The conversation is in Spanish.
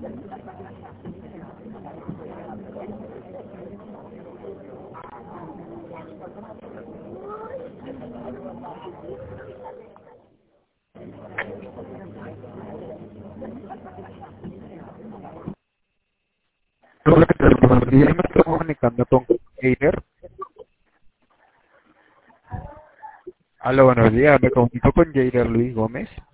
Hola, ¿qué tal? Buenos días. Me estoy comunicando con Jader. Hola, buenos días. Me comunico con Jader Luis Gómez.